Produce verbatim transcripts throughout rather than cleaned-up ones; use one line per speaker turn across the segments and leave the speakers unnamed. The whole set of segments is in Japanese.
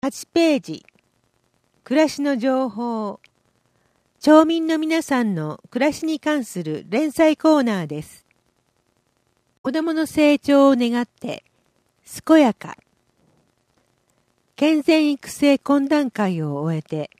はちページ、暮らしの情報。町民の皆さんの暮らしに関する連載コーナーです。子どもの成長を願って、健やか。健全育成懇談会を終えて、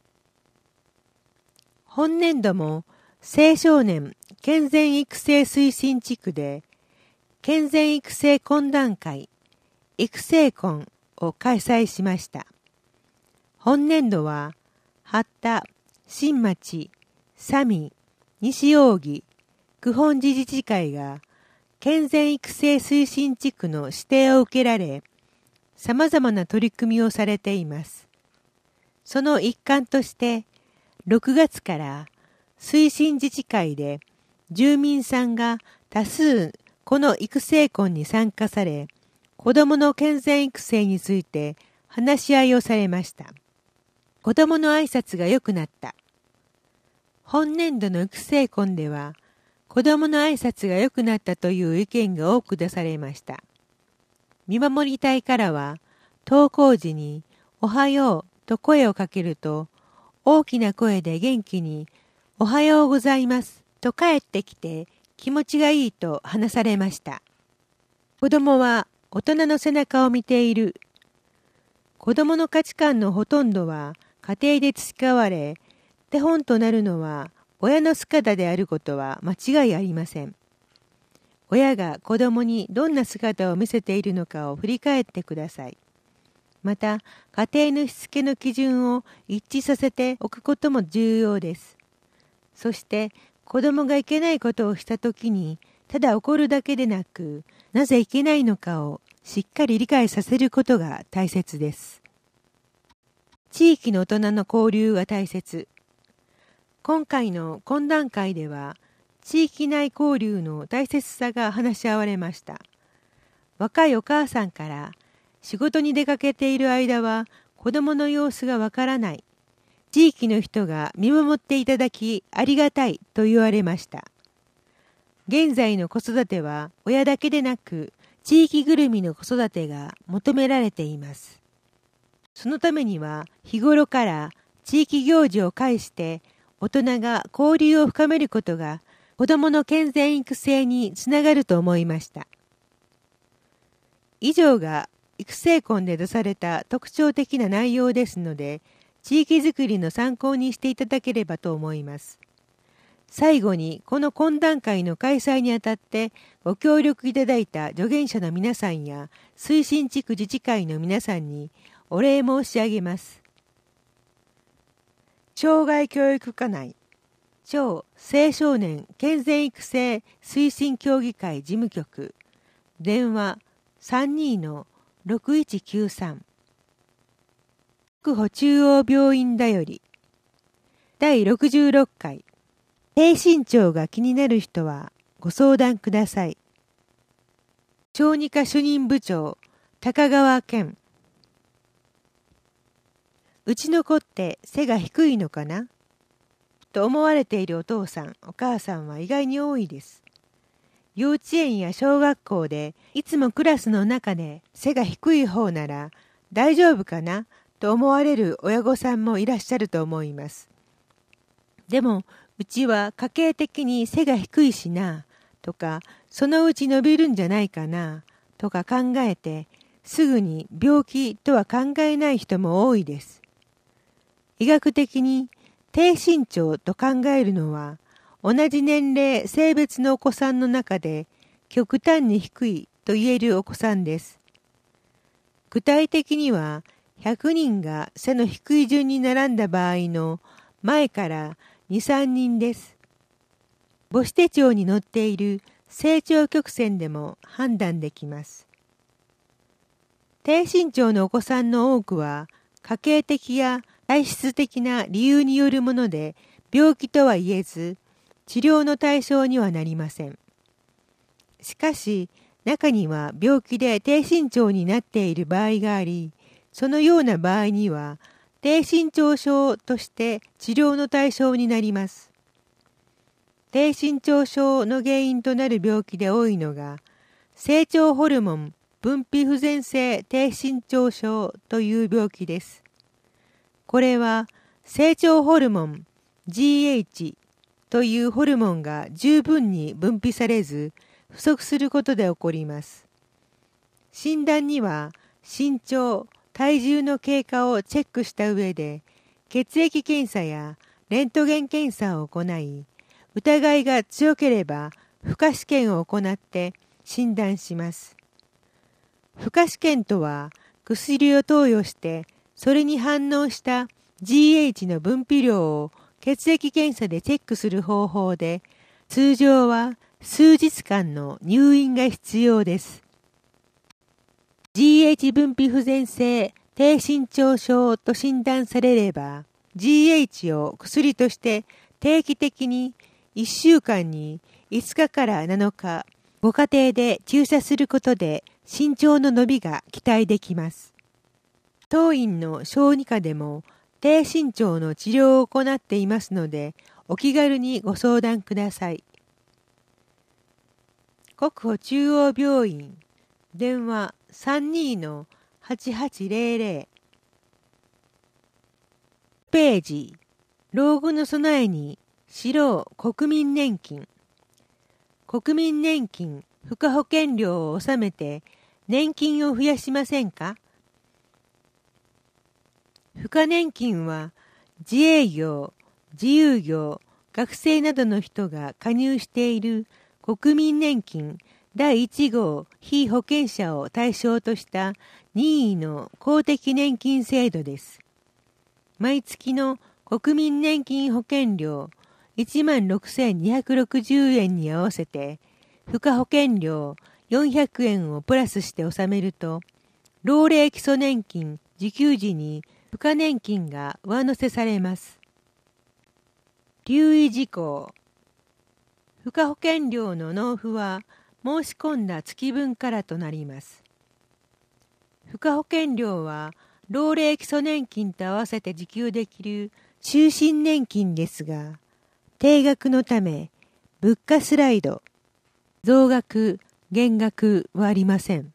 本年度も青少年健全育成推進地区で、健全育成懇談会、育成懇を開催しました。本年度は、八田、新町、佐見、西扇、九本自治会が健全育成推進地区の指定を受けられ、様々な取り組みをされています。その一環として、ろくがつから推進自治会で住民さんが多数この育成懇に参加され、子どもの健全育成について話し合いをされました。子どもの挨拶が良くなった。本年度の育成懇では、子どもの挨拶が良くなったという意見が多く出されました。見守り隊からは、登校時におはようと声をかけると、大きな声で元気におはようございますと帰ってきて気持ちがいいと話されました。子どもは大人の背中を見ている。子どもの価値観のほとんどは家庭で培われ、手本となるのは親の姿であることは間違いありません。親が子どもにどんな姿を見せているのかを振り返ってください。また、家庭のしつけの基準を一致させておくことも重要です。そして、子どもがいけないことをしたときに、ただ怒るだけでなく、なぜいけないのかをしっかり理解させることが大切です。地域の大人の交流が大切。今回の懇談会では、地域内交流の大切さが話し合われました。若いお母さんから、仕事に出かけている間は子供の様子がわからない。地域の人が見守っていただきありがたいと言われました。現在の子育ては親だけでなく、地域ぐるみの子育てが求められています。そのためには日頃から地域行事を介して大人が交流を深めることが子どもの健全育成につながると思いました。以上が育成懇で出された特徴的な内容ですので、地域づくりの参考にしていただければと思います。最後にこの懇談会の開催にあたってご協力いただいた助言者の皆さんや推進地区自治会の皆さんにお礼申し上げます。町外教育課内町青少年健全育成推進協議会事務局電話 さんにーのろくいちきゅうさん 福保中央病院だよりだいろくじゅうろっかい低身長が気になる人はご相談ください。小児科主任部長高川健。うちの子って背が低いのかなと思われているお父さんお母さんは意外に多いです。幼稚園や小学校でいつもクラスの中で背が低い方なら大丈夫かなと思われる親御さんもいらっしゃると思います。でもうちは家系的に背が低いしなとかそのうち伸びるんじゃないかなとか考えてすぐに病気とは考えない人も多いです。医学的に低身長と考えるのは同じ年齢性別のお子さんの中で極端に低いと言えるお子さんです。具体的にはひゃくにんが背の低い順に並んだ場合の前からに、さんにんです。母子手帳に載っている成長曲線でも判断できます。低身長のお子さんの多くは家系的や体質的な理由によるもので病気とは言えず治療の対象にはなりません。しかし中には病気で低身長になっている場合があり、そのような場合には低身長症として治療の対象になります。低身長症の原因となる病気で多いのが成長ホルモン分泌不全性低身長症という病気です。これは成長ホルモン ジーエイチ というホルモンが十分に分泌されず不足することで起こります。診断には身長、体重の経過をチェックした上で血液検査やレントゲン検査を行い、疑いが強ければ負荷試験を行って診断します。負荷試験とは薬を投与してそれに反応した ジーエイチ の分泌量を血液検査でチェックする方法で、通常は数日間の入院が必要です。ジーエイチ 分泌不全性低身長症と診断されれば、ジーエイチ を薬として定期的にいっしゅうかんにいつかからなのか、ご家庭で注射することで身長の伸びが期待できます。当院の小児科でも低身長の治療を行っていますので、お気軽にご相談ください。国保中央病院電話 さんにーのはちはちゼロゼロ ページ老後の備えにしろう国民年金。国民年金付加保険料を納めて年金を増やしませんか？付加年金は自営業、自由業、学生などの人が加入している国民年金だいいち号被保険者を対象とした任意の公的年金制度です。毎月の国民年金保険料いちまんろくせんにひゃくろくじゅうえんに合わせて付加保険料よんひゃくえんをプラスして納めると、老齢基礎年金受給時に付加年金が上乗せされます。留意事項。付加保険料の納付は申し込んだ月分からとなります。付加保険料は老齢基礎年金と合わせて受給できる終身年金ですが、定額のため物価スライド、増額、減額はありません。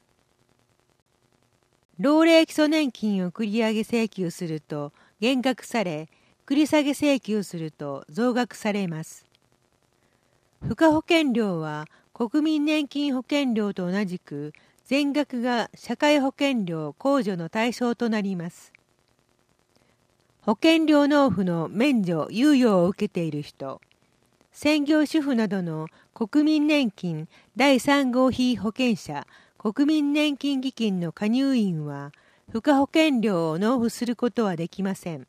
老齢基礎年金を繰り上げ請求すると減額され、繰り下げ請求すると増額されます。付加保険料は国民年金保険料と同じく全額が社会保険料控除の対象となります。保険料納付の免除・猶予を受けている人、専業主婦などの国民年金だいさん号被保険者、国民年金基金の加入員は付加保険料を納付することはできません。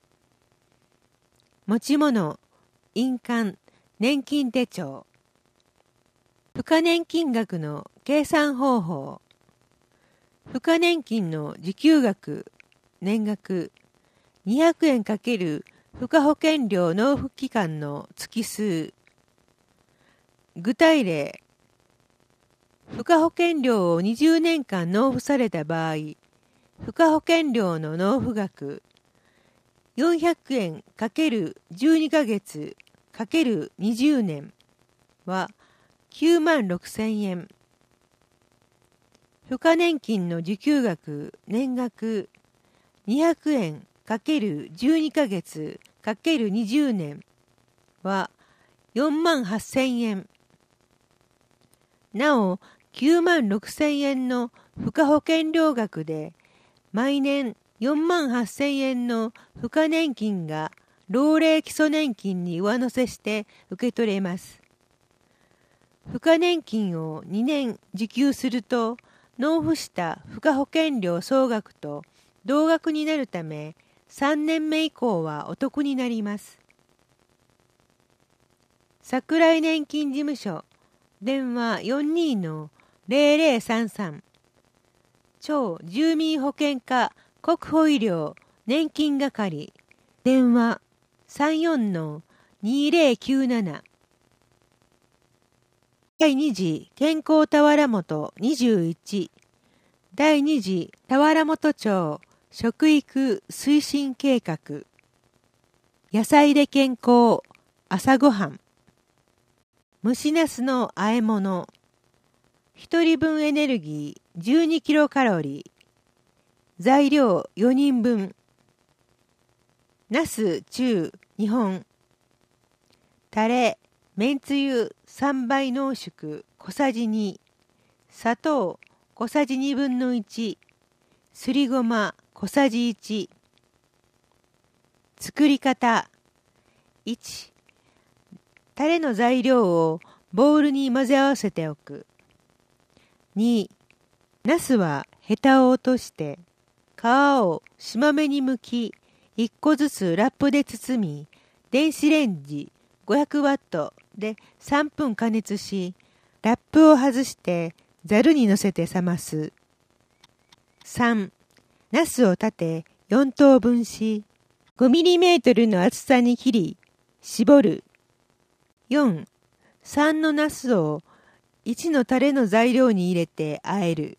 持ち物、印鑑、年金手帳。付加年金額の計算方法。付加年金の受給額、年額、にひゃくえん×付加保険料納付期間の月数。具体例。付加保険料をにじゅうねんかん納付された場合、付加保険料の納付額よんひゃくえん ×じゅうにかげつ ×にじゅうねんはきゅうまんろくせんえん。付加年金の受給額年額にひゃくえん ×じゅうにかげつ ×にじゅうねんはよんまんはっせんえん。なお、きゅうまんろくせんえんの付加保険料額で毎年よんまんはっせんえんの付加年金が老齢基礎年金に上乗せして受け取れます。付加年金をにねん受給すると納付した付加保険料総額と同額になるため、さんねんめ以降はお得になります。桜井年金事務所電話 よんにーのゼロゼロさんさん 超住民保険課国保医療年金係電話 さんよんのにゼロきゅうなな 第二次健康田原本にじゅういち第二次田原本町食育推進計画野菜で健康朝ごはん蒸しナスの和え物一人分エネルギーじゅうにキロカロリー。材料よにんぶん。ナス中にほん。タレ、めんつゆさんばい濃縮小さじに。砂糖小さじにぶんのいち。すりごま小さじいち。作り方。いち、タレの材料をボウルに混ぜ合わせておく。に、ナスはヘタを落として皮をしまめに剥き、いっこずつラップで包み、電子レンジごひゃくワットでさんぷん加熱し、ラップを外してざるにのせて冷ます。さん、ナスを縦よんとうぶんし、ごミリメートルの厚さに切り、絞る。よん、さんのナスをいちのタレの材料に入れて和える。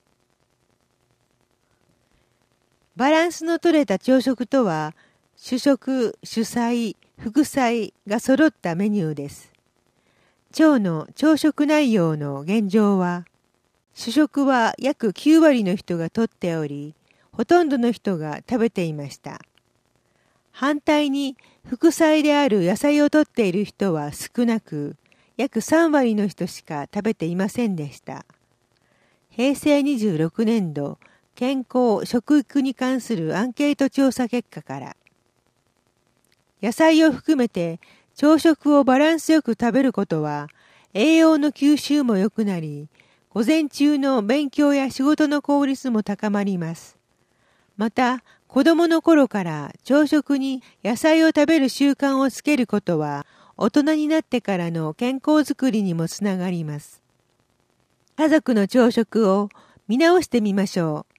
バランスの取れた朝食とは、主食、主菜、副菜が揃ったメニューです。今日の朝食内容の現状は、主食は約きゅうわりの人がとっており、ほとんどの人が食べていました。反対に副菜である野菜をとっている人は少なく、約さんわりの人しか食べていませんでした。へいせいにじゅうろくねんど健康・食育に関するアンケート調査結果から、野菜を含めて朝食をバランスよく食べることは栄養の吸収も良くなり、午前中の勉強や仕事の効率も高まります。また、子供の頃から朝食に野菜を食べる習慣をつけることは、大人になってからの健康づくりにもつながります。家族の朝食を見直してみましょう。